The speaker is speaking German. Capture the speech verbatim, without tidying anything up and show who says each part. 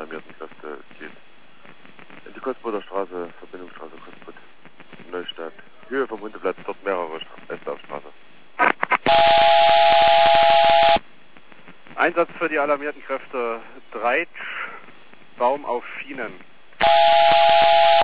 Speaker 1: alarmierten Kräfte. Es geht in die Kottbruder Straße, Verbindungsstraße Kottbrut, Neustadt, Höhe vom Hundeplatz, dort mehrere Äste auf Straße.
Speaker 2: Einsatz für die alarmierten Kräfte, Dreitsch, Baum auf Schienen.